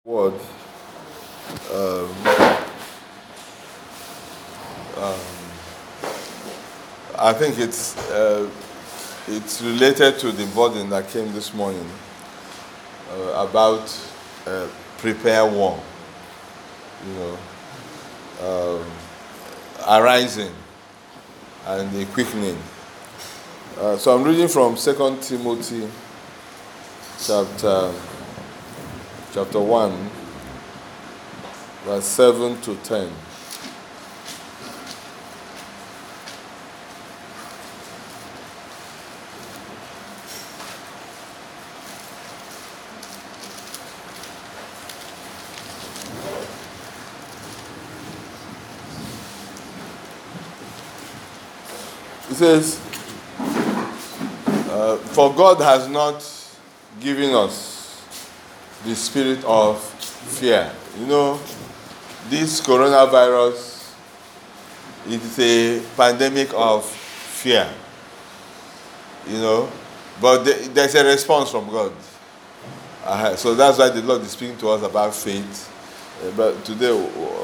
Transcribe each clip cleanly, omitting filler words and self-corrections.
word. I think it's related to the burden that came this morning about prepare war. You know, arising and the quickening. So I'm reading from 2 Timothy chapter 1, verse 7 to 10. It says, for God has not given us the spirit of fear. You know, this coronavirus is a pandemic of fear. You know, but there's a response from God. So that's why the Lord is speaking to us about faith. But today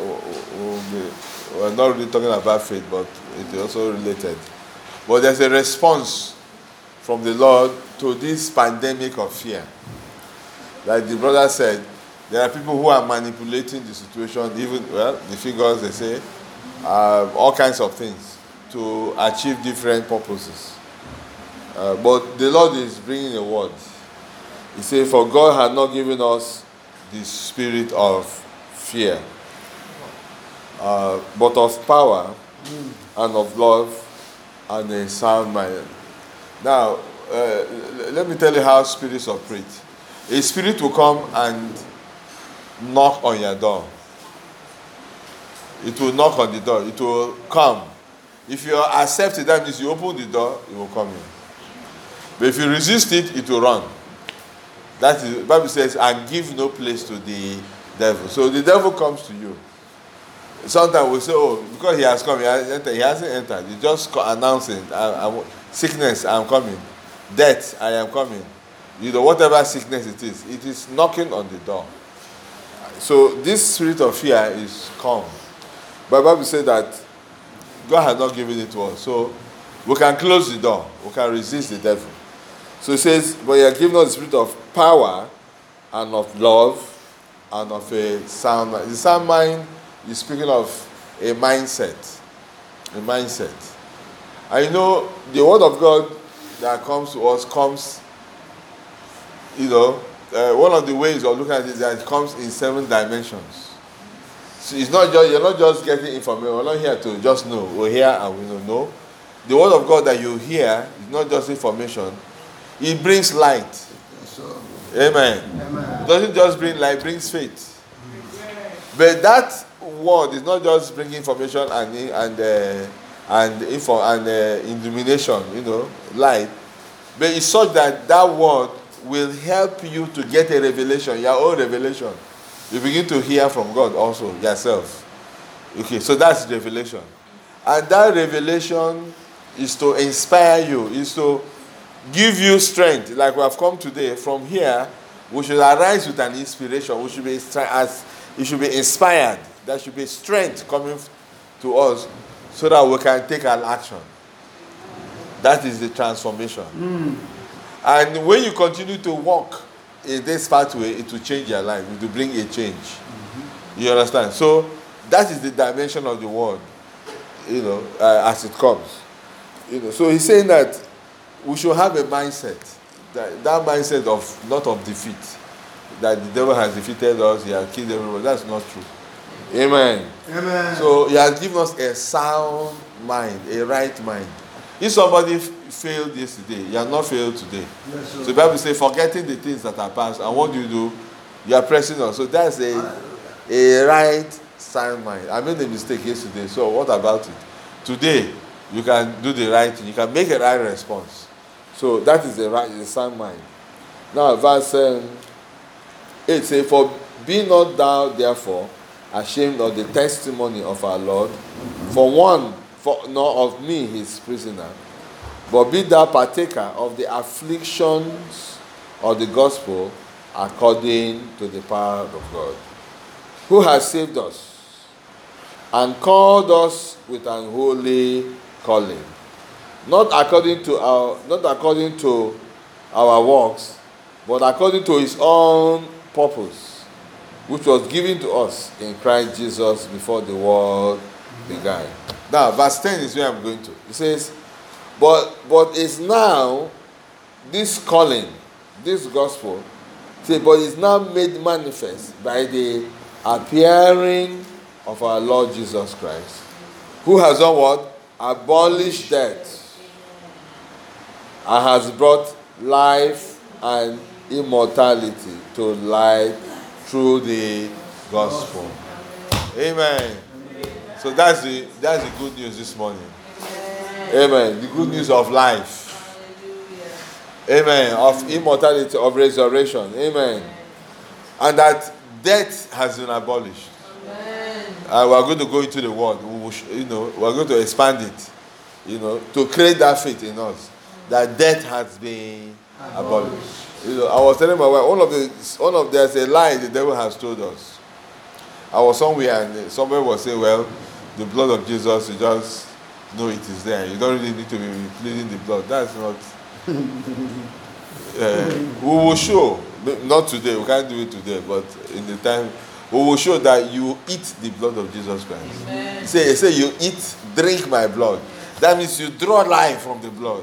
we're not really talking about faith, but it's also related. But there's a response from the Lord to this pandemic of fear. Like the brother said, there are people who are manipulating the situation, even, the figures they say, all kinds of things to achieve different purposes. But the Lord is bringing a word. He said, for God had not given us the spirit of fear, but of power and of love and a sound mind. Now, let me tell you how spirits operate. A spirit will come and knock on your door. It will knock on the door. It will come. If you accept it, that means you open the door, it will come in. But if you resist it, it will run. That is, the Bible says, and give no place to the devil. So the devil comes to you. Sometimes we say, oh, because he has come, he hasn't entered. He's just announcing, sickness, I'm coming. Death, I am coming. You know, whatever sickness it is knocking on the door. So this spirit of fear is calm. But the Bible says that God has not given it to us. So we can close the door. We can resist the devil. So it says, but you are given us the spirit of power and of love and of a sound mind. The sound mind is speaking of a mindset. A mindset. I know the word of God that comes to us comes, one of the ways of looking at it is that it comes in 7 dimensions. So it's not just, you're not just getting information. We're not here to just know. We're here and we don't know. The word of God that you hear is not just information. It brings light. Yes, Amen. Amen. It doesn't just bring light, it brings faith. But that word is not just bringing information and illumination, light. But it's such that word will help you to get a revelation, your own revelation. You begin to hear from God also, yourself. Okay, so that's revelation. And that revelation is to inspire you, is to give you strength. Like we have come today, from here, we should arise with an inspiration. We should be you should be inspired. There should be strength coming to us so that we can take an action. That is the transformation. And when you continue to walk in this pathway, it will change your life. It will bring a change. You understand? So that is the dimension of the word, as it comes. So he's saying that we should have a mindset, that mindset of not of defeat, that the devil has defeated us, he has killed everybody. That's not true. Amen. Amen. So he has given us a sound mind, a right mind. If somebody failed yesterday, you have not failed today. Yes, so the Bible says, forgetting the things that are past, and what do? You are pressing on. So that's a right sound mind. I made a mistake yesterday, so what about it? Today, you can do the right thing. You can make a right response. So that is the sound mind. Now, verse 8 says, for be not thou therefore ashamed of the testimony of our Lord, nor of me his prisoner, but be thou partaker of the afflictions of the gospel, according to the power of God, who has saved us and called us with an holy calling, not according to our works, but according to his own purpose, which was given to us in Christ Jesus before the world began. Now, verse 10 is where I'm going to. It says, but it's now this calling, this gospel, but it's now made manifest by the appearing of our Lord Jesus Christ, who has done what? Abolished death, and has brought life and immortality to light through the gospel. Amen. So that's the good news this morning. Amen. The good news of life. Amen. Of immortality, of resurrection. Amen. And that death has been abolished. We are going to go into the word. We are going to expand it. To create that faith in us that death has been abolished. I was telling my wife, there's a lie the devil has told us. I was somewhere and somebody was saying, well, the blood of Jesus, you just know it is there. You don't really need to be pleading the blood. That's not. We will show, not today, we can't do it today, but in the time, we will show that you eat the blood of Jesus Christ. Amen. He say you eat, drink my blood. That means you draw life from the blood.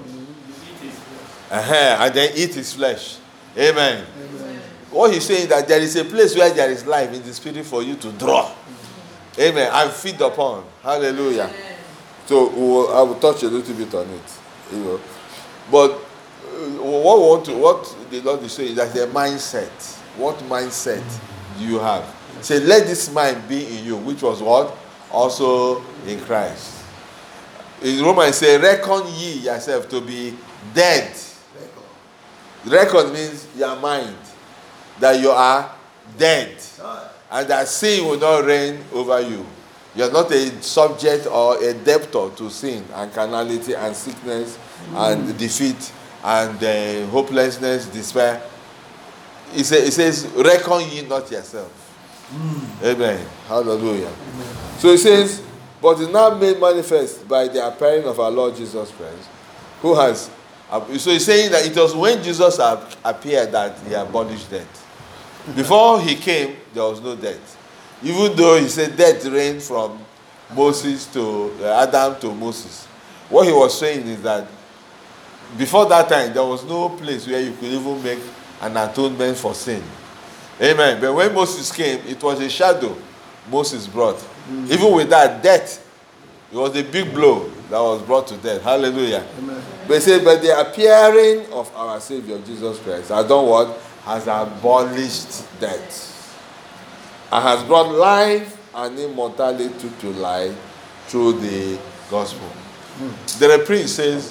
And then eat his flesh. Amen. Amen. What he's saying is that there is a place where there is life in the spirit for you to draw. Amen. And feed upon. Hallelujah. Amen. So I will touch a little bit on it. But what the Lord is saying is that the mindset. What mindset do you have? Say, let this mind be in you, which was what? Also in Christ. In Romans, say, reckon ye yourself to be dead. Reckon means your mind, that you are dead, and that sin will not reign over you. You are not a subject or a debtor to sin and carnality and sickness and defeat and hopelessness, despair. It says, reckon ye not yourself. Amen. Hallelujah. Amen. So it says, but it's now made manifest by the appearing of our Lord Jesus Christ, who has. So he's saying that it was when Jesus appeared that he abolished death. Before he came, there was no death. Even though he said death reigned from Moses to Adam to Moses. What he was saying is that before that time, there was no place where you could even make an atonement for sin. Amen. But when Moses came, it was a shadow Moses brought. Even with that, death, it was a big blow that was brought to death. Hallelujah. Amen. But it says, but the appearing of our Savior Jesus Christ has done what? Has abolished death. And has brought life and immortality to life through the gospel. The reprise says,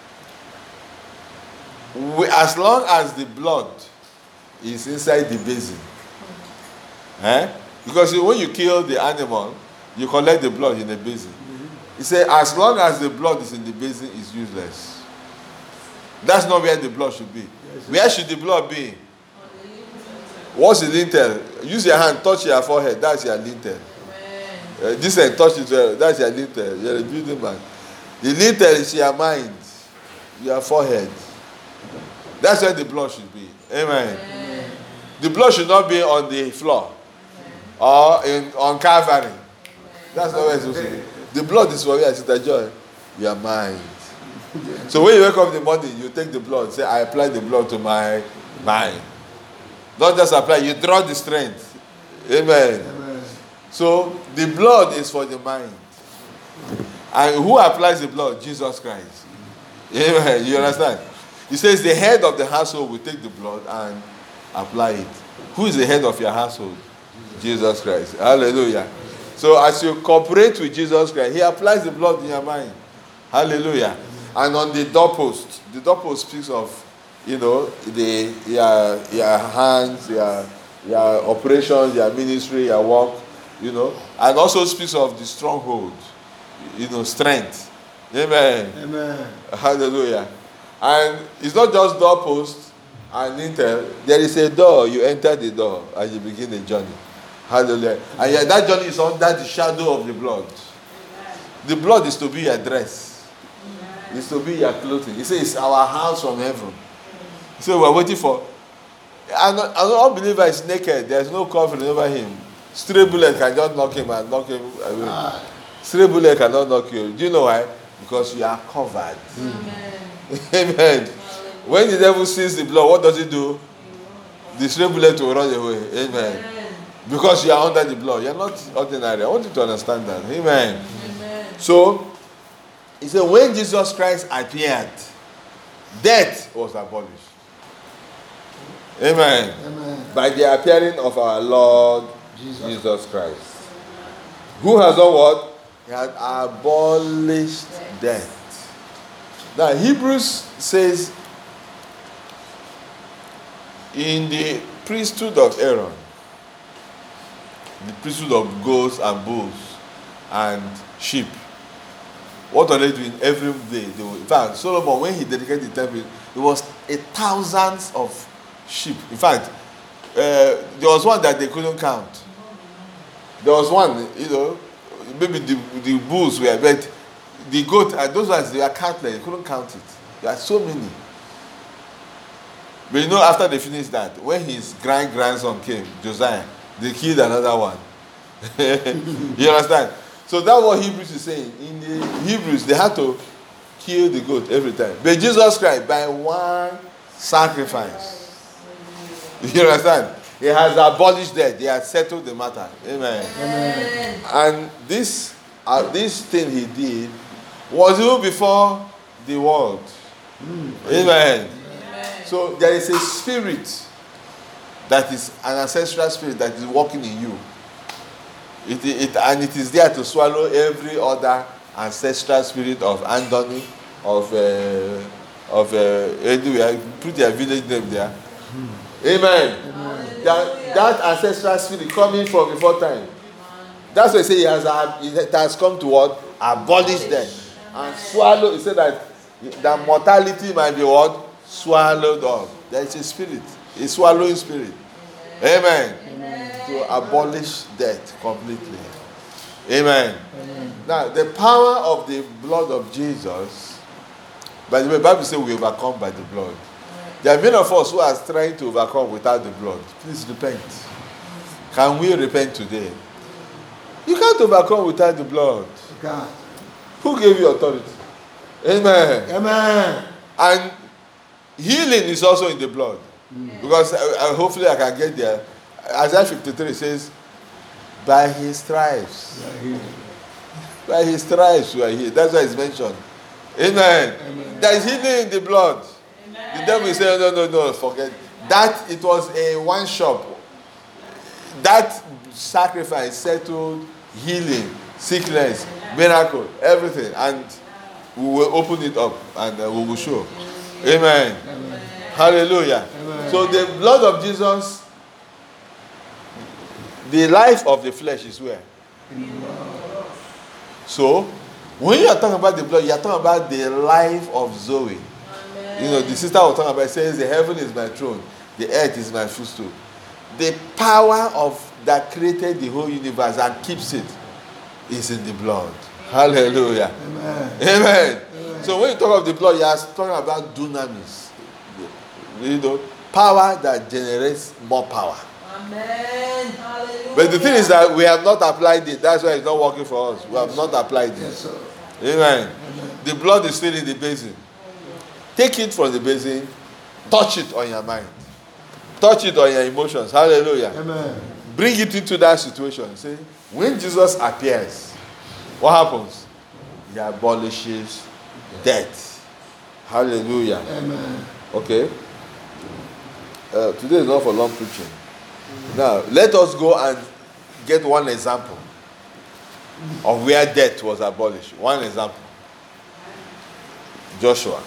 as long as the blood is inside the basin. Because when you kill the animal, you collect the blood in the basin. He said, as long as the blood is in the basin, it's useless. That's not where the blood should be. Where should the blood be? What's the lintel? Use your hand, touch your forehead. That's your lintel. This hand, touch it. That's your lintel. You're a building man. The lintel is your mind, your forehead. That's where the blood should be. Amen. Amen. The blood should not be on the floor or on Calvary. That's not where it's supposed to be. The blood is for where I sit at joy. Your mind. So when you wake up in the morning, you take the blood. Say, I apply the blood to my mind. Not just apply, you draw the strength. Amen. Amen. So the blood is for the mind. And who applies the blood? Jesus Christ. Amen. You understand? He says the head of the household will take the blood and apply it. Who is the head of your household? Jesus Christ. Hallelujah. So as you cooperate with Jesus Christ, he applies the blood in your mind. Hallelujah. And on the doorpost speaks of, your hands, your operations, your ministry, your work, and also speaks of the stronghold, strength. Amen. Amen. Hallelujah. And it's not just doorpost And there is a door, you enter the door and you begin the journey. Hallelujah. And yet that journey is under the shadow of the blood. The blood is to be your dress. It's to be your clothing. He says it's our house from heaven. So we're waiting for. An unbeliever is naked. There's no covering over him. Stray bullet can just knock him and knock him away. Stray bullet cannot knock you. Do you know why? Because you are covered. Amen. Amen. When the devil sees the blood, what does he do? The stray bullet will run away. Amen. Because you are under the blood. You are not ordinary. I want you to understand that. Amen. Amen. So, he said, when Jesus Christ appeared, death was abolished. Amen. Amen. By the appearing of our Lord Jesus Christ. Who has done what? He has abolished death. Now, Hebrews says, in the priesthood of Aaron, the priesthood of goats and bulls and sheep, what are they doing every day? In fact, Solomon, when he dedicated the temple, it was 1,000 of sheep. In fact, there was one that they couldn't count. There was one, maybe the bulls were, but the goat and those ones, they were countless. They couldn't count it. There are so many. But after they finished that, when his grandson came, Josiah, they killed another one. You understand? So that's what Hebrews is saying. In the Hebrews, they had to kill the goat every time. But Jesus Christ, by one sacrifice, you understand? He has abolished death. He has settled the matter. Amen. Amen. And this thing he did was even before the world. Amen. So there is a spirit that is an ancestral spirit that is working in you. And it is there to swallow every other ancestral spirit of Andoni, of anyway, put your village name there. Amen. That ancestral spirit coming from before time. That's why he says it has come to what? Abolish death. And swallow. He said that mortality might be what? Swallowed up. There is a spirit. A swallowing spirit. Amen. To abolish death completely. Amen. Now, the power of the blood of Jesus, by the way, the Bible says we overcome by the blood. There are many of us who are trying to overcome without the blood. Please repent. Can we repent today? You can't overcome without the blood. God. Who gave you authority? Amen. Amen. And healing is also in the blood. Because hopefully I can get there. Isaiah 53 says, by his stripes. By his stripes we are healed. That's why it's mentioned. Amen. Amen. There is healing in the blood. Amen. The devil is saying, no, forget. That it was a one shop. That sacrifice settled healing, sickness, miracle, everything. And we will open it up and we will show. Amen. Amen. Hallelujah. Amen. So the blood of Jesus, the life of the flesh is where? So, when you are talking about the blood, you are talking about the life of Zoe. Amen. The sister was talking about, says, the heaven is my throne, the earth is my footstool. The power of that created the whole universe and keeps it is in the blood. Hallelujah. Amen. Amen. Amen. So when you talk of the blood, you are talking about dunamis. Power that generates more power. Amen. Hallelujah. But the thing is that we have not applied it. That's why it's not working for us. We have not applied it. Yes, sir. Amen. Amen. The blood is still in the basin. Take it from the basin. Touch it on your mind. Touch it on your emotions. Hallelujah. Amen. Bring it into that situation. See, when Jesus appears, what happens? He abolishes death. Hallelujah. Amen. Okay. Today is not for long preaching. Now, let us go and get one example of where death was abolished. One example. Joshua.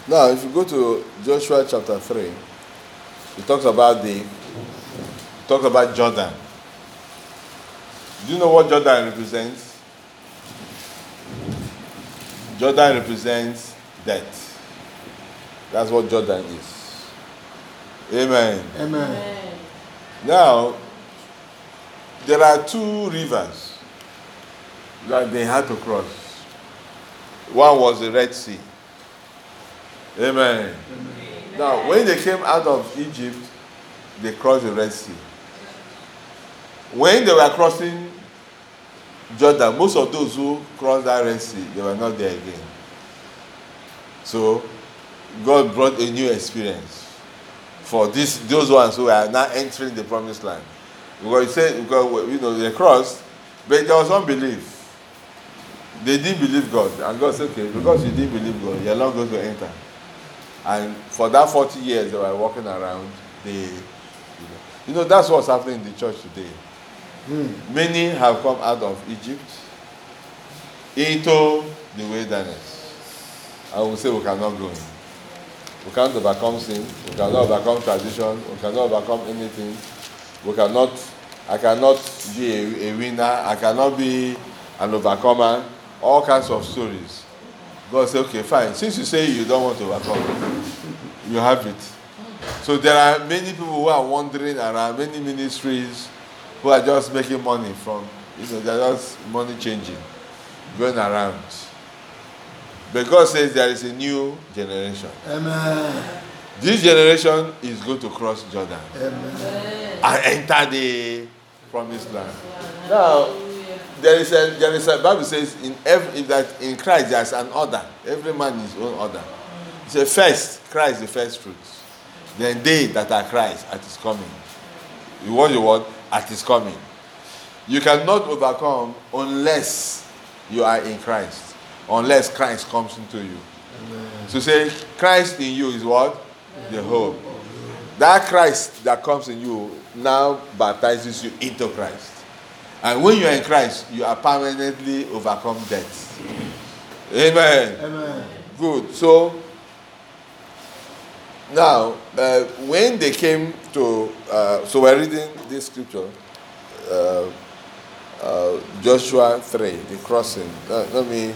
Now, if you go to Joshua chapter 3, it talks about Jordan. Do you know what Jordan represents? Jordan represents death. That's what Jordan is. Amen. Amen. Now, there are two rivers that they had to cross. One was the Red Sea. Amen. Now, when they came out of Egypt, they crossed the Red Sea. When they were crossing Jordan, most of those who crossed that Red Sea, they were not there again. So, God brought a new experience for those ones who are now entering the promised land. Because he said, they crossed, but there was unbelief. They didn't believe God. And God said, okay, because you didn't believe God, you're not going to enter. And for that 40 years they were walking around, that's what's happening in the church today. Many have come out of Egypt into the wilderness. And we say we cannot go in. We can't overcome sin. We cannot overcome tradition. We cannot overcome anything. I cannot be a winner. I cannot be an overcomer. All kinds of stories. God said, okay, fine. Since you say you don't want to overcome, you have it. So there are many people who are wandering around, many ministries who are just making money from, they're just money changing, going around. But God says there is a new generation. Amen. This generation is going to cross Jordan. Amen. And enter the promised land. Now, there is a Bible says in Christ there's an order. Every man his own order. It says first, Christ the first fruits. Then they that are Christ at his coming. You want at his coming. You cannot overcome unless you are in Christ. Unless Christ comes into you. Amen. So say Christ in you is what? Amen. The hope. That Christ that comes in you now baptizes you into Christ. And when you are in Christ, you are permanently overcome death. Amen. Amen. Good. So now, when they came to, so we're reading this scripture, Joshua 3, the crossing. Let me.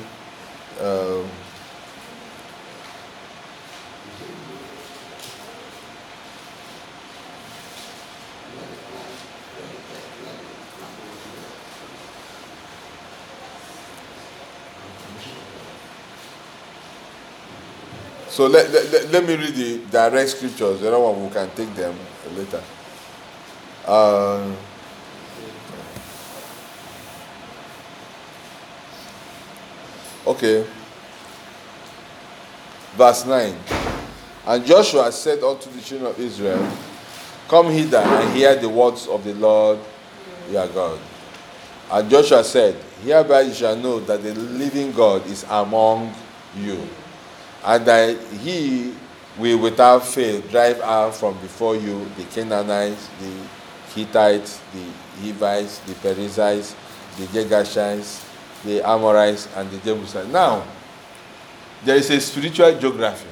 So let me read the direct scriptures. The other one we can take them later. Okay. Verse 9. And Joshua said unto the children of Israel, come hither and hear the words of the Lord your God. And Joshua said, hereby you shall know that the living God is among you, and that he will without fail drive out from before you the Canaanites, the Hittites, the Hivites, the Perizzites, the Girgashites, the Amorites, and the Jebusites. Now, there is a spiritual geography.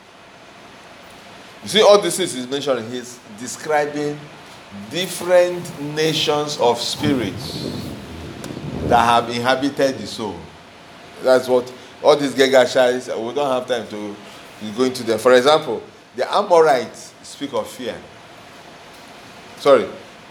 You see, all this is mentioned. He's describing different nations of spirits that have inhabited the soul. That's what all these Girgashites, we don't have time to go into them. For example, the Amorites speak of fear. Sorry.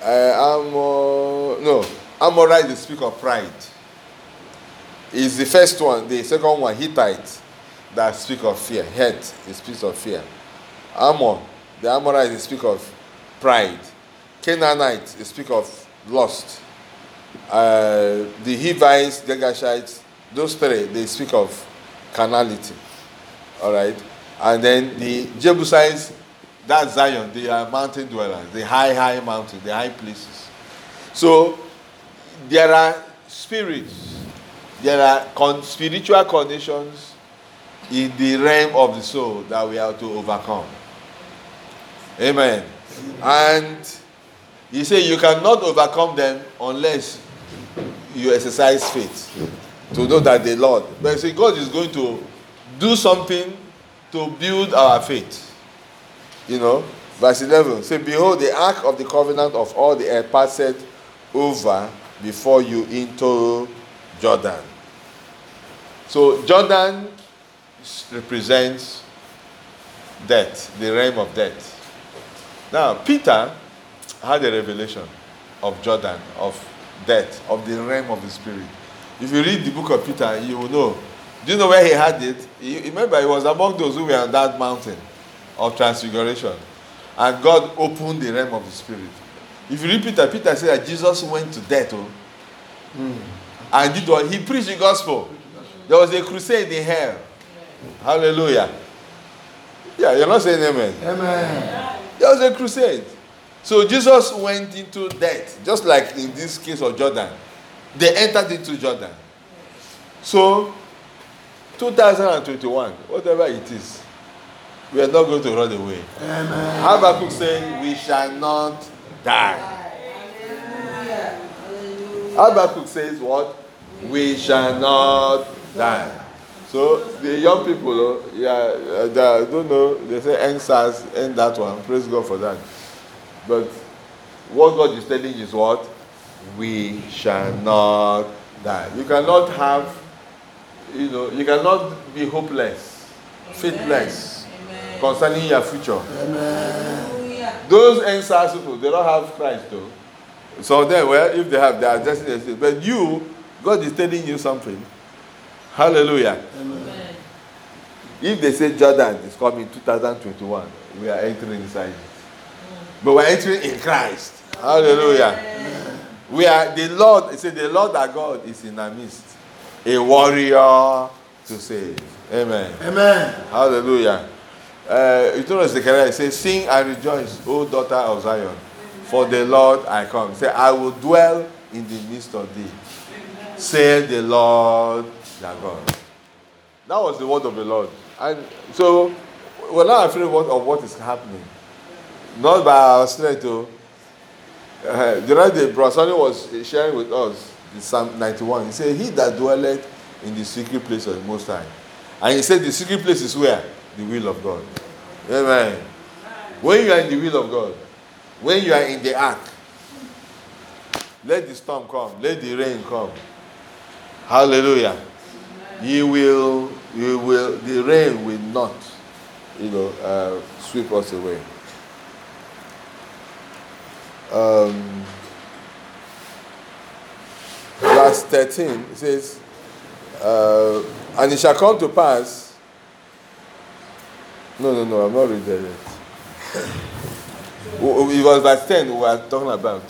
Amorites, they speak of pride. Is the first one. The second one, Hittites, that speak of fear. Het, it speaks of fear. The Amorites, they speak of pride. Canaanites, they speak of lust. The Hivites, Girgashites, those three, they speak of carnality. All right? And then the Jebusites, that's Zion. They are mountain dwellers. The high mountains, the high places. So, there are spirits. There are spiritual conditions in the realm of the soul that we have to overcome. Amen. And he said you cannot overcome them unless you exercise faith to know that the Lord. But see, God is going to do something to build our faith. You know, verse 11 say, behold, the ark of the covenant of all the earth passeth over before you into Jordan. So Jordan represents death, the realm of death. Now, Peter had a revelation of Jordan, of death, of the realm of the spirit. If you read the book of Peter, you will know. Do you know where he had it? Remember, he was among those who were on that mountain of transfiguration. And God opened the realm of the spirit. If you read Peter, Peter said that Jesus went to death. And did what? He preached the gospel. There was a crusade in hell. Hallelujah. Yeah, you're not saying amen. Amen. There was a crusade. So Jesus went into death, just like in this case of Jordan. They entered into Jordan. So, 2021, whatever it is, we are not going to run away. Amen. Habakkuk saying, we shall not die. Habakkuk says what? We shall not die. So the young people, I don't know, they say end SARS, end that one. Praise God for that. But what God is telling you is what? We shall not die. You cannot have, you cannot be hopeless, faithless concerning your future. Amen. Those end SARS people, they don't have Christ though. So then, well, if they have, they are destiny. But you, God is telling you something. Hallelujah. Amen. If they say Jordan is coming 2021, we are entering inside it. But we are entering in Christ. Hallelujah. Amen. We are the Lord. It said the Lord our God is in our midst, a warrior to save. Amen. Amen. Hallelujah. You told us Zechariah, it says, sing and rejoice, O daughter of Zion, for the Lord I come. Say, I will dwell in the midst of thee. Say the Lord their God. That was the word of the Lord. And so we're not afraid of what is happening. Not by our strength. The right day, Brother Sonny was sharing with us the Psalm 91. He said, he that dwelleth in the secret place of the Most High. And he said the secret place is where? The will of God. Amen. When you are in the will of God, when you are in the ark, let the storm come, let the rain come. Hallelujah. The rain will not, sweep us away. Verse 13, it says, and it shall come to pass. No, I'm not reading there yet. It was verse 10 we were talking about.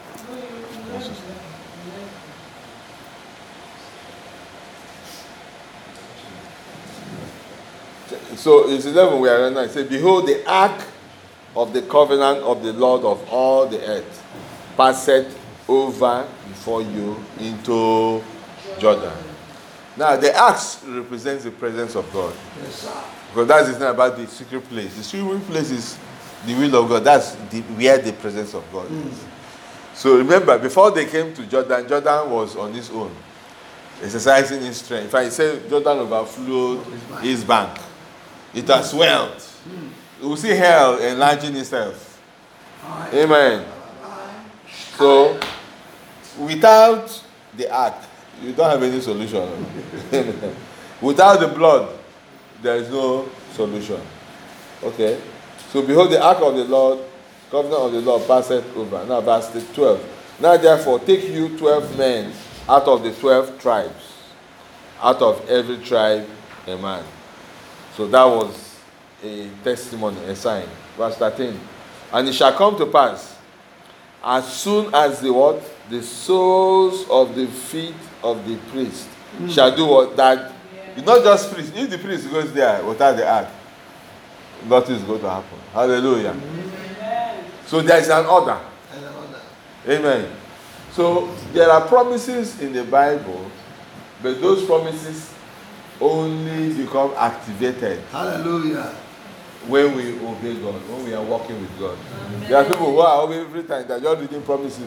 So it's 11 we are right now. It says, behold, the ark of the covenant of the Lord of all the earth passeth over before you into Jordan. Now, the ark represents the presence of God. Yes, sir. Because that is not about the secret place. The secret place is the will of God. That's where the presence of God is. So remember, before they came to Jordan, Jordan was on his own, exercising his strength. In fact, he said Jordan overflowed his bank. It has swelled. You will see hell enlarging itself. Amen. So, without the ark, you don't have any solution. Without the blood, there is no solution. Okay? So, behold, the ark of the Lord, covenant of the Lord, passeth over. Now, verse 12. Now, therefore, take you 12 men out of the 12 tribes, out of every tribe a man. So that was a testimony, a sign. Verse 13. And it shall come to pass, as soon as the soles of the feet of the priest shall do what? That, it's not just priest. If the priest goes there without the ark, nothing is going to happen. Hallelujah. Amen. So there is an order. Amen. So there are promises in the Bible, but those promises only become activated. Hallelujah. When we obey God, when we are walking with God. Amen. There are people who are every time they're just reading promises.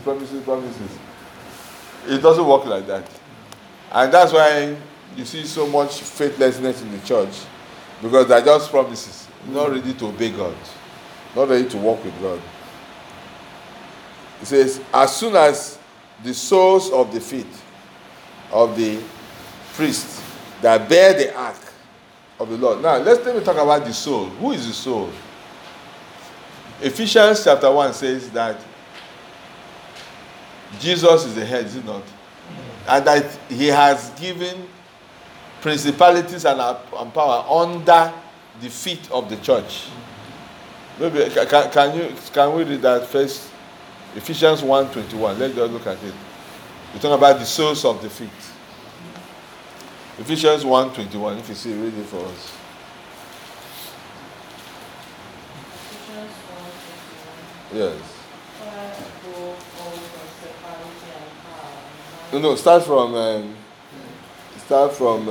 It doesn't work like that. And that's why you see so much faithlessness in the church. Because they're just promises. Not ready to obey God. Not ready to walk with God. It says, as soon as the soles of the feet of the priest that bear the ark of the Lord. Now, let me talk about the soul. Who is the soul? Ephesians chapter 1 says that Jesus is the head, is it not? And that he has given principalities and power under the feet of the church. Maybe can we read that first? Ephesians 1:21. Let's just look at it. We talk about the soles of the feet. Ephesians 1:21. If you see, read it for us. Ephesians 1:21. Yes. No. Start from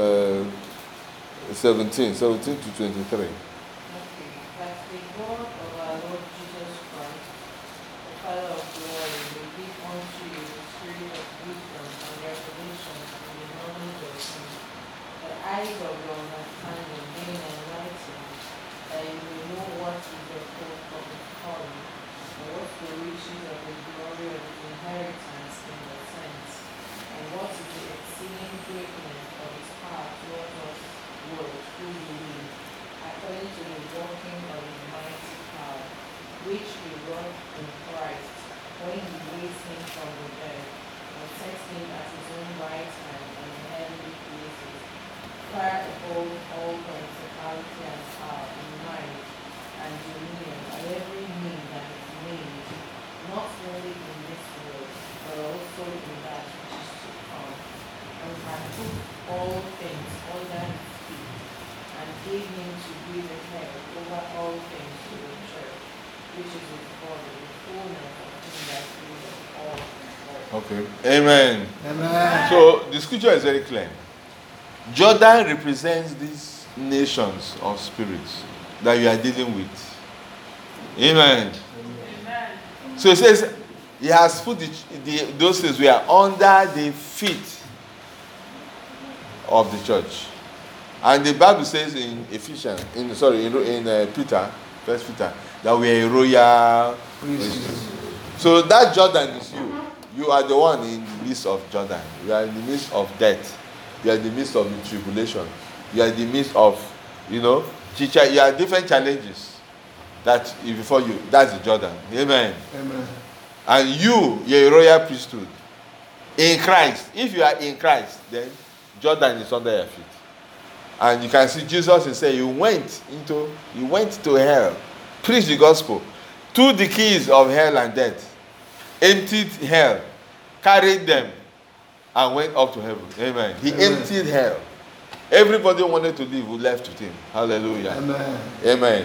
17 to 23. Okay, that the God of our Lord Jesus Christ, the Father of glory, will give unto you the spirit of wisdom and revelation in the knowledge of Him, the eyes of your understanding being enlightened, that you may know what is the hope of His calling, and what the riches of the glory of His inheritance in the saints, and what is the exceeding greatness of His power towards us who believe, according to the working of His mighty power, which He wrought in Christ, when He raised Him from the dead, and set Him at His own right hand in the heavenly places, far above all principality and power, and might, and dominion, and every name that is named, not only in this world, but also in that which is to come, and can put all things under His feet, and gave Him to be the head over all things to the church, which is His body, the fullness of Him that filleth all in all. Okay. Amen. Amen. So the scripture is very clear. Jordan represents these nations of spirits that you are dealing with. Amen. So it says he has put those things we are under the feet of the church. And the Bible says in Ephesians, in Peter, First Peter, that we are a royal priesthood. So that Jordan is you. You are the one in the midst of Jordan. You are in the midst of death. You are in the midst of the tribulation. You are in the midst of, you are different challenges that before you. That's the Jordan. Amen. Amen. And you're a royal priesthood in Christ. If you are in Christ, then Jordan is under your feet. And you can see Jesus is saying, he went to hell, preached the gospel, took the keys of hell and death, emptied hell, carried them, and went up to heaven. Amen. He emptied hell. Everybody wanted to leave who left with him. Hallelujah. Amen. Amen.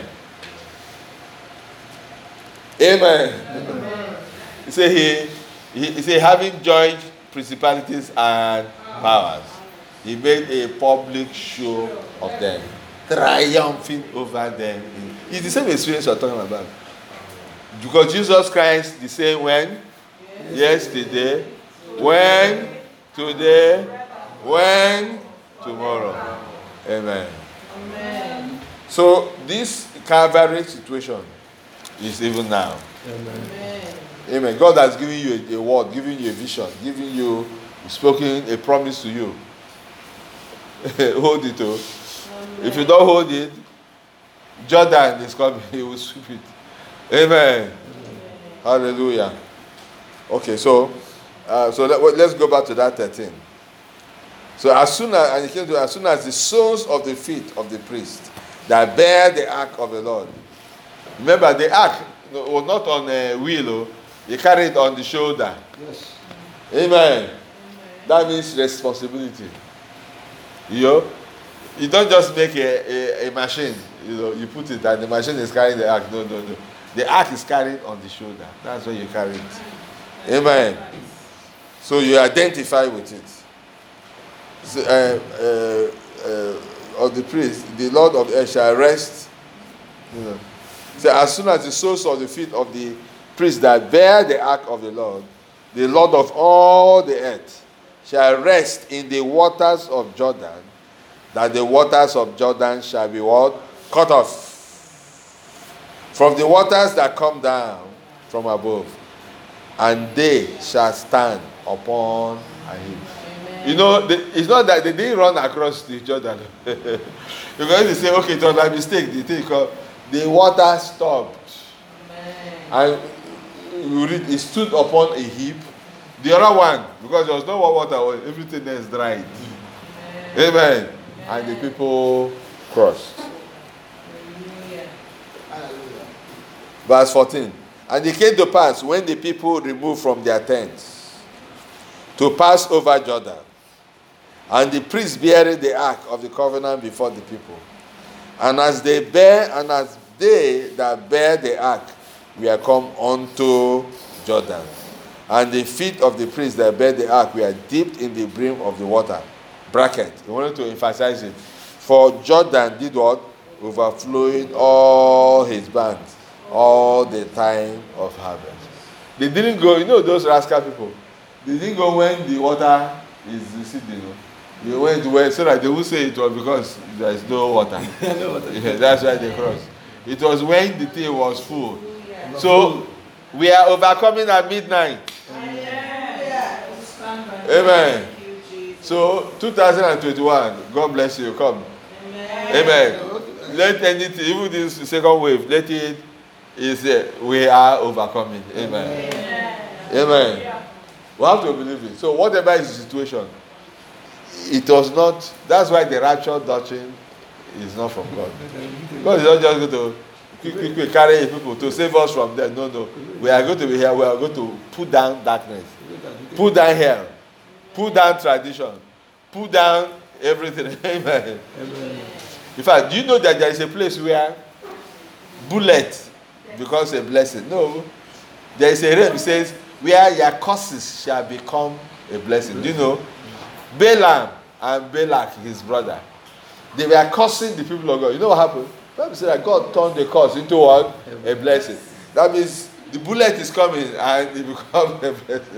Amen. Amen. He said, having judged principalities and powers, he made a public show of them, triumphing over them. It's the same experience you're talking about. Because Jesus Christ, the same when? Yesterday, when? Today, when? Tomorrow. Amen. Amen. So this Calvary situation is even now. Amen. Amen. God has given you a word, given you a vision, given you, spoken a promise to you. Hold it. If you don't hold it, Jordan is coming. He will sweep it. Amen. Hallelujah. Okay, so let's go back to that 13. So as soon as the soles of the feet of the priest that bear the ark of the Lord. Remember, the ark was not on a wheel. He carried it on the shoulder. Yes. Amen. That means responsibility. You don't just make a machine. You put it and the machine is carrying the ark. No. The ark is carried on the shoulder. That's where you carry it. Amen. So you identify with it. So, of the priest, the Lord of earth shall rest. So as soon as the soles of the feet of the priest that bear the ark of the Lord of all the earth, shall rest in the waters of Jordan, that the waters of Jordan shall be what? Cut off from the waters that come down from above, and they shall stand upon a hill. You know, it's not that they didn't run across the Jordan. Because they say, okay, it was a mistake. The water stopped. And it stood upon a heap. The other one, because there was no more water, everything else dried. Amen. And the people crossed. Verse 14. And it came to pass, when the people removed from their tents to pass over Jordan, and the priests bearing the ark of the covenant before the people, and as they that bear the ark were come unto Jordan, and the feet of the priests that bear the ark were dipped in the brim of the water. Bracket. He wanted to emphasize it. For Jordan did what? Overflowing all his banks all the time of harvest. They didn't go, those rascal people. They didn't go when the water is receding. They went where, so that they would say it was because there is no water. Yeah, that's why they crossed. It was when the thing was full. So we are overcoming at midnight. Amen. So 2021, God bless you. Come. Amen. Let anything, even this second wave, let it is we are overcoming. Amen. Amen. We have to believe it. So whatever is the situation, it was not. That's why the rapture doctrine is not from God. God is not just going to quick carry people to save us from them. No. We are going to be here. We are going to put down darkness, put down hell, put down tradition, put down everything. Amen. In fact, do you know that there is a place where bullet becomes a blessing? No. There is a realm that says where your curses shall become a blessing. Do you know? Balaam and Balak, his brother, they were cursing the people of God. You know what happened? The Bible said that God turned the curse into what? A blessing. That means the bullet is coming and it becomes a blessing.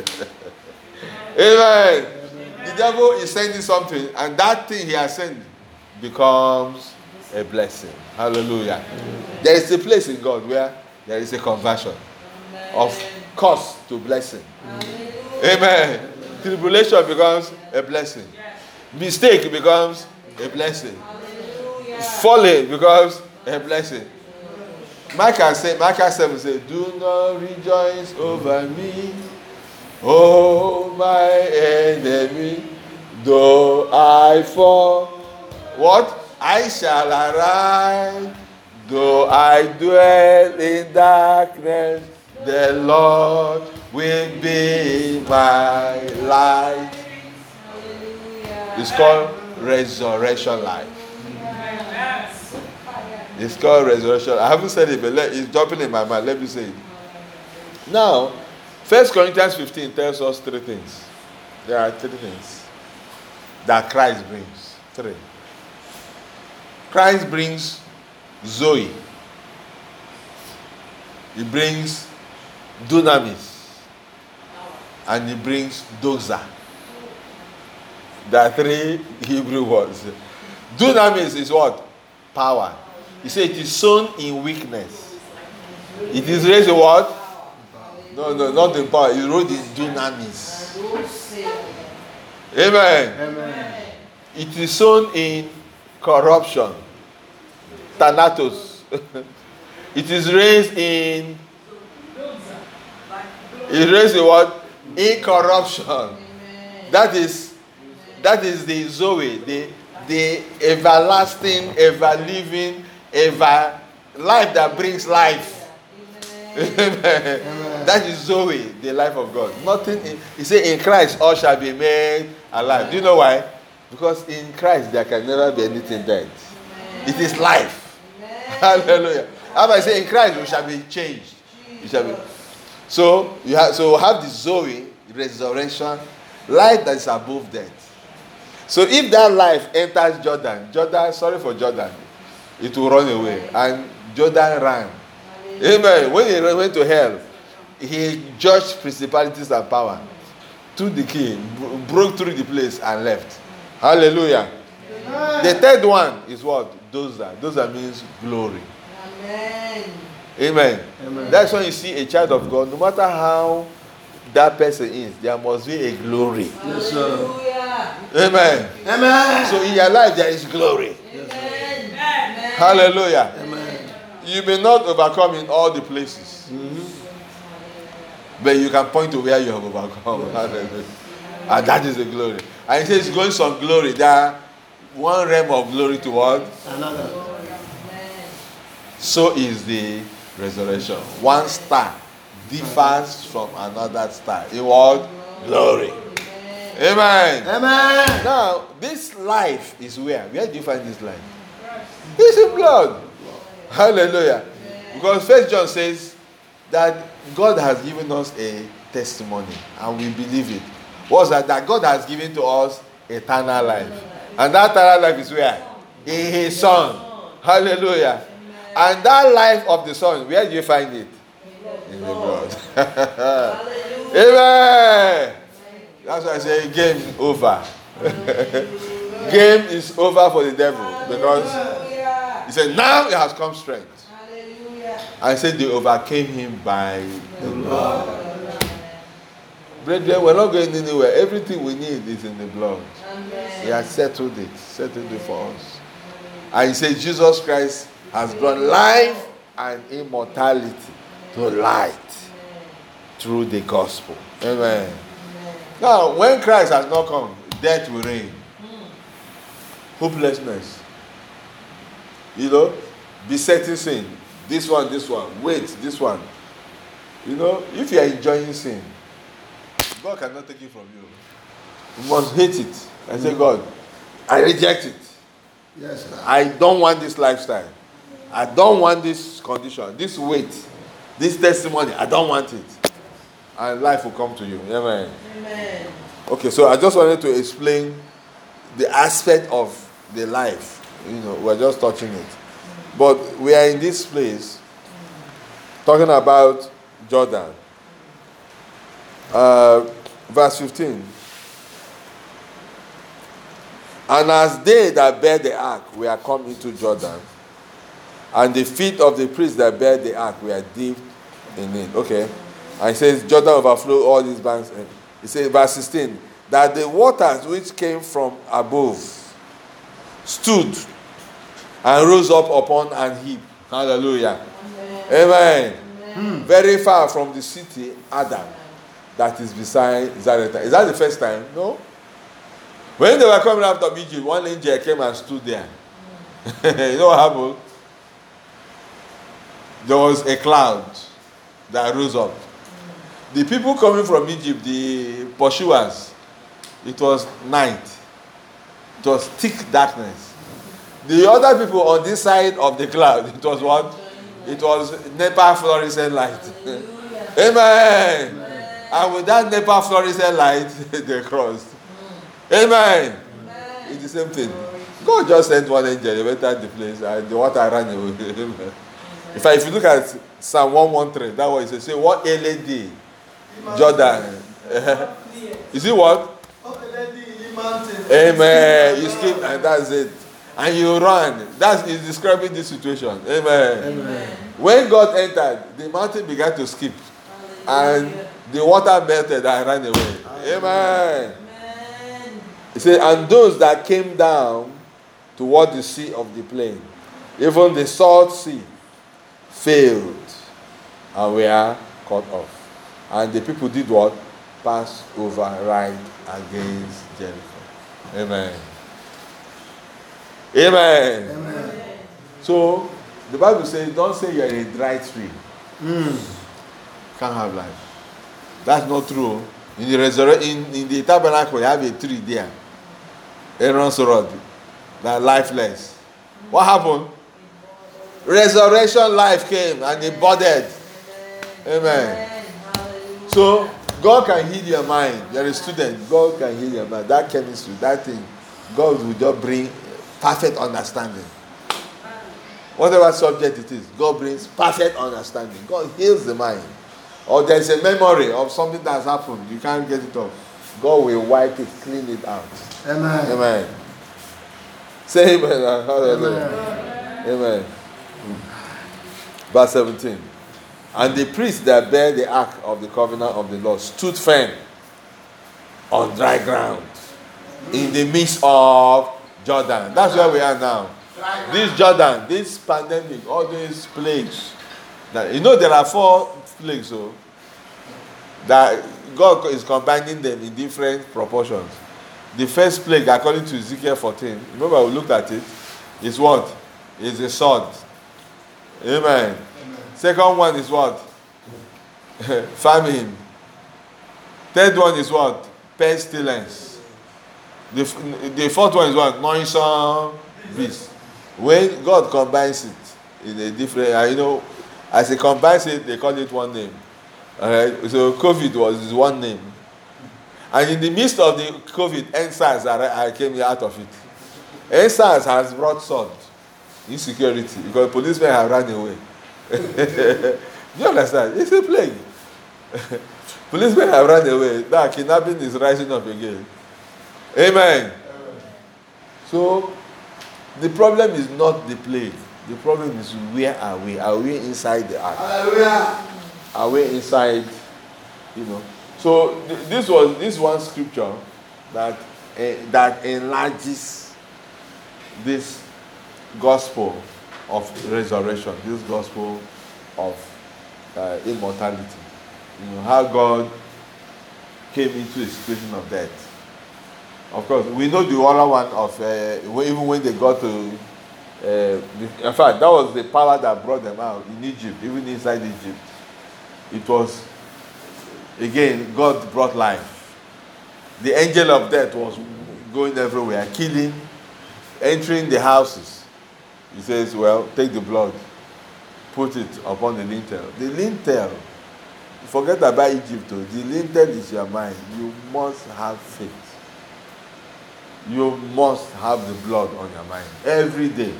Amen. The devil is sending something, and that thing he has sent becomes a blessing. Hallelujah. There is a place in God where there is a conversion of curse to blessing. Amen. Tribulation becomes a blessing. Mistake becomes a blessing. Falling becomes a blessing. Micah 7 says, do not rejoice over me, oh my enemy, though I fall. What? I shall arise, though I dwell in darkness, the Lord will be my light. It's called resurrection life. It's called resurrection. I haven't said it, but it's jumping in my mind. Let me say it. Now, 1 Corinthians 15 tells us three things. There are three things that Christ brings. Three. Christ brings Zoe. He brings dunamis. And he brings doxa. There are three Hebrew words. Dunamis is what? Power. He said it is sown in weakness. It is raised in what? No, not in power. It's raised in dunamis. Amen. It is sown in corruption. Thanatos. It is raised in. It's raised in what? Incorruption. That is the Zoe, the everlasting, ever-living, life that brings life. Amen. That is Zoe, the life of God. He said, in Christ all shall be made alive. Do you know why? Because in Christ there can never be anything dead. It is life. Hallelujah. As I say, in Christ we shall be changed. So you have the Zoe, resurrection, life that is above death. So if that life enters Jordan, sorry for Jordan, it will run away. And Jordan ran. Amen. When he went to hell, he judged principalities and power, took the key, broke through the place and left. Hallelujah. The third one is what? Dosa. Dosa means glory. Amen. Amen. Amen. That's when you see a child of God, no matter how that person is, there must be a glory. Yes, sir. Hallelujah. Amen. Amen. So in your life, there is glory. Amen. Amen. Hallelujah. Amen. You may not overcome in all the places, but you can point to where you have overcome. Hallelujah. And that is the glory. And it says, going some glory. There are one realm of glory toward. Another. So is the resurrection. One star differs from another star. In what? Glory. Amen. Amen. Now, this life is where? Where do you find this life? It's in blood. Hallelujah. Because First John says that God has given us a testimony and we believe it. What's that? That God has given to us eternal life. And that eternal life is where? In His Son. Hallelujah. And that life of the Son, where do you find it? In the blood. Amen. That's why I say game over. Game is over for the devil. Because he said, now it has come strength. I said they overcame him by the blood. Brethren, we're not going anywhere. Everything we need is in the blood. He has settled it for us. And he said Jesus Christ has brought life and immortality to light through the gospel. Amen. Now, when Christ has not come, death will reign. Hopelessness. Besetting sin. This one. Wait, this one. If you are enjoying sin, God cannot take it from you. You must hate it. And say, God, I reject it. Yes, sir. I don't want this lifestyle. I don't want this condition, this weight, this testimony. I don't want it. And life will come to you. Amen. Amen. Okay, so I just wanted to explain the aspect of the life. We're just touching it. But we are in this place talking about Jordan. Verse 15. And as they that bear the ark were come into Jordan, and the feet of the priests that bear the ark were dipped in it. Okay. And it says, Jordan overflowed all these banks. And it says, verse 16, that the waters which came from above stood and rose up upon an heap. Hallelujah. Amen. Amen. Very far from the city, Adam, that is beside Zarephath. Is that the first time? No. When they were coming out of Egypt, one angel came and stood there. You know what happened? There was a cloud that rose up. The people coming from Egypt, the pursuers, it was night. It was thick darkness. The other people on this side of the cloud, it was what? It was NEPA fluorescent light. Amen. And with that NEPA fluorescent light, they crossed. Amen. It's the same thing. God just sent one angel, he went out the place, and the water ran away. In fact, if you look at Psalm 113, that was it says, what LED? Jordan. You see what? Amen. You skip and that's it. And you run. That is describing this situation. Amen. Amen. When God entered, the mountain began to skip. And the water melted and ran away. Amen. He said, and those that came down toward the sea of the plain, even the salt sea, failed and were cut off. And the people did what? Pass over right against Jericho. Amen. Amen. Amen. So the Bible says, don't say you're in a dry tree. Can't have life. That's not true. In the tabernacle, you have a tree there. Aaron's rod. That lifeless. What happened? Resurrection life came and it budded. Amen. So God can heal your mind. You're a student. God can heal your mind. That chemistry, that thing, God will just bring perfect understanding. Whatever subject it is, God brings perfect understanding. God heals the mind. Or there's a memory of something that's happened. You can't get it off. God will wipe it, clean it out. Amen. Amen. Say amen. Hallelujah. Amen. Verse 17. And the priests that bear the ark of the covenant of the Lord stood firm on dry ground in the midst of Jordan. That's where we are now. This Jordan, this pandemic, all these plagues. That, you know, there are 4 plagues, so that God is combining them in different proportions. The first plague, according to Ezekiel 14, remember we looked at it, is what? Is a sword. Amen. Second one is what? Famine. Third one is what? Pestilence. The fourth one is what? Noisome beast. When God combines it in a different, you know, as he combines it, they call it one name. Alright, so COVID was one name. And in the midst of the COVID, NSAS, I came out of it. NSAS has brought sword, insecurity, because policemen have run away. Do you understand? It's a plague. Policemen have run away. Now kidnapping is rising up again. Amen. So the problem is not the plague. The problem is, where are we? Are we inside the ark? Hallelujah. Are we inside? You know. So this one scripture that enlarges this gospel of resurrection, this gospel of immortality. You know, how God came into a situation of death. Of course, we know the other one of even when they got to. In fact, that was the power that brought them out in Egypt, even inside Egypt. It was, again, God brought life. The angel of death was going everywhere, killing, entering the houses. He says, well, take the blood, put it upon the lintel. The lintel, forget about Egypt, though. The lintel is your mind. You must have faith. You must have the blood on your mind every day.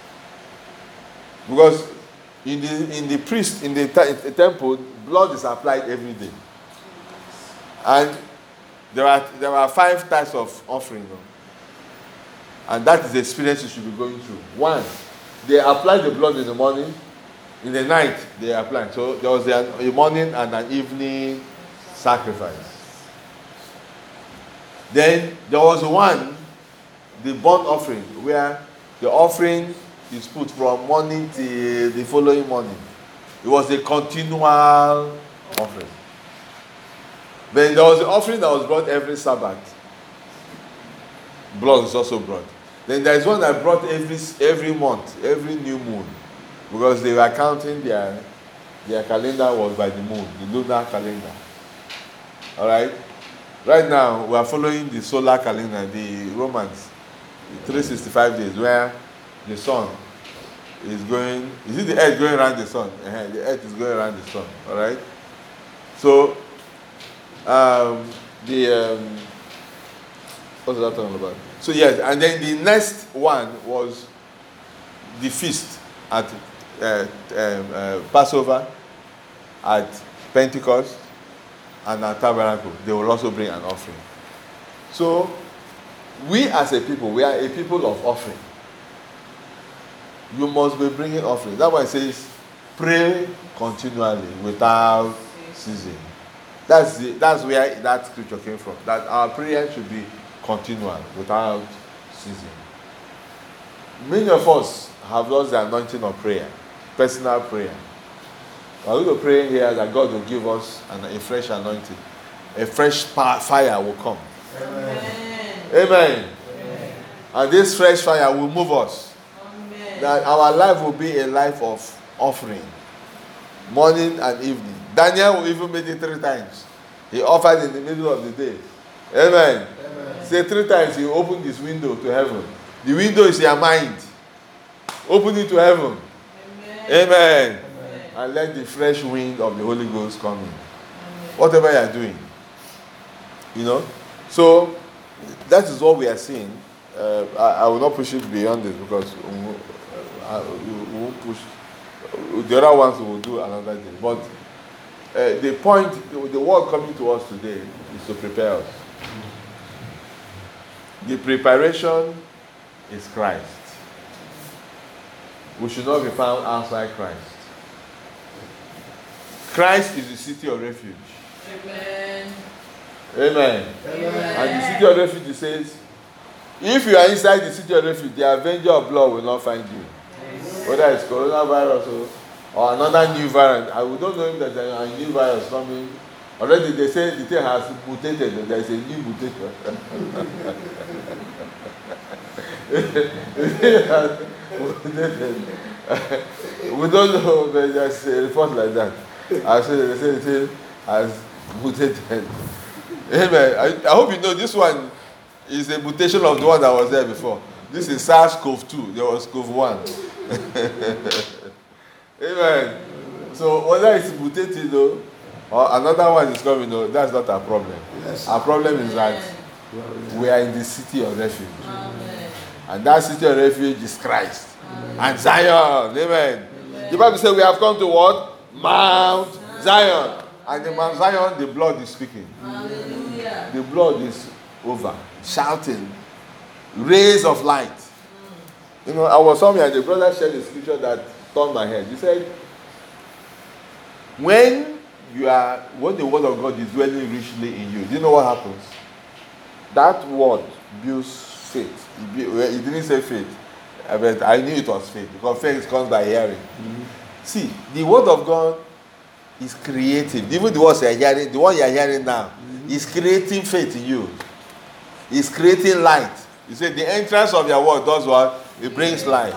Because in the priest, in the temple, blood is applied every day. And there are 5 types of offering. And that is the experience you should be going through. 1, they apply the blood in the morning. In the night, they apply. So there was a morning and an evening sacrifice. Then there was one, the burnt offering, where the offering is put from morning till the following morning. It was a continual offering. Then there was the offering that was brought every Sabbath. Blood is also brought. Then there is one that brought every month, every new moon, because they were counting their calendar was by the moon, the lunar calendar. All right. Right now we are following the solar calendar, the Romans, the 365 days, where the sun is going. Is it the earth going around the sun? The earth is going around the sun. All right. So what's that talking about? So yes, and then the next one was the feast at Passover, at Pentecost, and at Tabernacle. They will also bring an offering. So we as a people, we are a people of offering. You must be bringing offering. That's why it says, pray continually without ceasing. That's where that scripture came from. That our prayer should be continual without ceasing. Many of us have lost the anointing of prayer, personal prayer. We're going to pray here that God will give us a fresh anointing. A fresh fire will come. Amen. Amen. Amen. And this fresh fire will move us. Amen. That our life will be a life of offering, morning and evening. Daniel even made it 3 times. He offered in the middle of the day. Amen. Amen. Say 3 times he opened his window to heaven. The window is your mind. Open it to heaven. Amen. Amen. Amen. And let the fresh wind of the Holy Ghost come in. Amen. Whatever you are doing. You know? So, that is what we are seeing. I will not push it beyond this because we won't push. The other ones we will do another day. But the point, the word coming to us today is to prepare us. The preparation is Christ. We should not be found outside Christ. Christ is the city of refuge. Amen. Amen. Amen. And the city of refuge says, if you are inside the city of refuge, the avenger of blood will not find you. Whether it's coronavirus or another new variant. We don't know if there's a new virus coming. Already they say the thing has mutated. There is a new mutation. We don't know, but there's a report like that. I say they say the thing has mutated. Amen. I hope you know this one is a mutation of the one that was there before. This is SARS-CoV-2. There was CoV-1. Amen. So whether it's mutated though, or another one is coming though, that's not our problem. Yes. Our problem is that we are in the city of refuge. Amen. And that city of refuge is Christ. Amen. And Zion. Amen. The Bible says we have come to what? Mount Zion. And the Mount Zion, the blood is speaking. Hallelujah. The blood is over, shouting, rays of light. You know, I was somewhere and the brother shared a scripture that turned my head. He said, when the word of God is dwelling richly in you, do you know what happens? That word builds faith. He didn't say faith, but I knew it was faith because faith comes by hearing. See, the word of God is creative. Even the words you are hearing, the one you are hearing now, is creating faith in you. It's creating light. You say the entrance of your word does what? It brings light.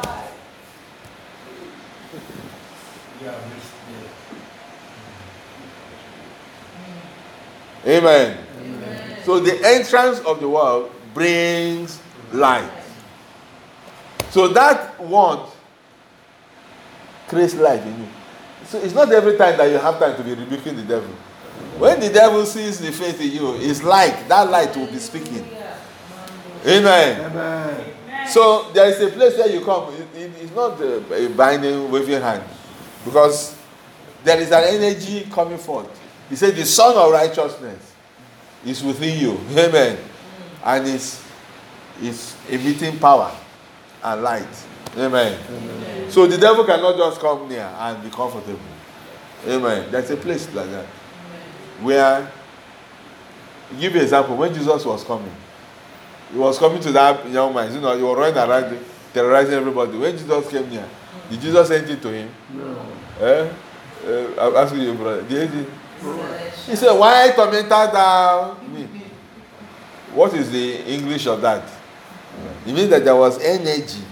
Amen. Amen. So the entrance of the world brings light. So that word creates life in you. So it's not every time that you have time to be rebuking the devil. When the devil sees the faith in you, it's like that light will be speaking. Amen. Amen. So there is a place where you come. It's not a binding, waving hand. Because there is an energy coming forth. He said the Son of Righteousness is within you. Amen. And it's emitting power and light. Amen. Amen. So the devil cannot just come near and be comfortable. Amen. There's a place like that. Where, give you an example, when Jesus was coming, he was coming to that young man, you know, he was running around terrorizing everybody. When Jesus came near, did Jesus say anything to him? No. I'm asking you, brother. Did he said, why tormentest thou me? What is the English of that? It means that there was energy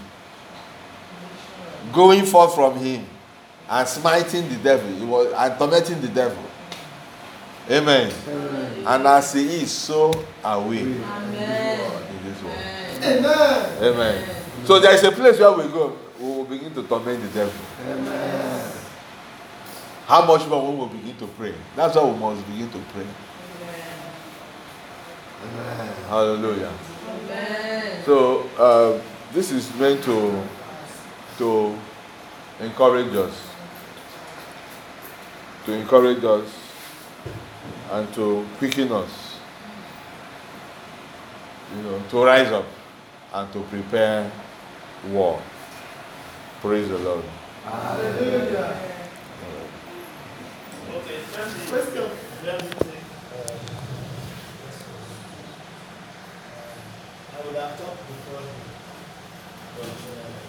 going forth from him and smiting the devil. He was and tormenting the devil. Amen. Amen. And as he is, so are we. Amen. In this world. Amen. Amen. So there is a place where we go, we will begin to torment the devil. Amen. How much more we will begin to pray? That's why we must begin to pray. Amen. Hallelujah. Amen. So this is meant to encourage us. To encourage us and to quicken us. You know, to rise up and to prepare war. Praise the Lord. Hallelujah. Okay, question. Let me take. I would have talked before.